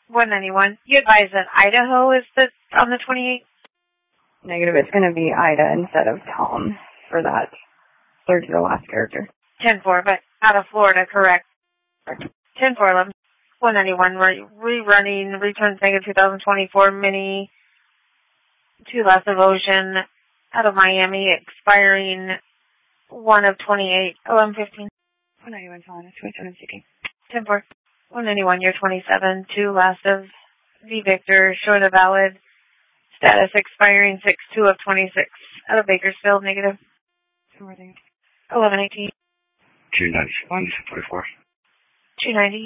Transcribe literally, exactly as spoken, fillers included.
one ninety-one. You advise that Idaho is the, on the twenty-eighth? Negative. It's going to be Ida instead of Tom for that third to the last character. ten four, but out of Florida, correct. ten four eleven. one ninety-one. We're rerunning Returns Negative two thousand twenty-four Mini to Last of Ocean out of Miami, expiring one of twenty-eight, eleven fifteen. one ninety-one, Colin, twenty-seven seeking. ten four. one ninety-one, year twenty-seven, two last of V Victor, short of valid, status expiring six two of twenty-six, out of Bakersfield, negative. eleven eighteen. two ninety-one, forty-four. two ninety.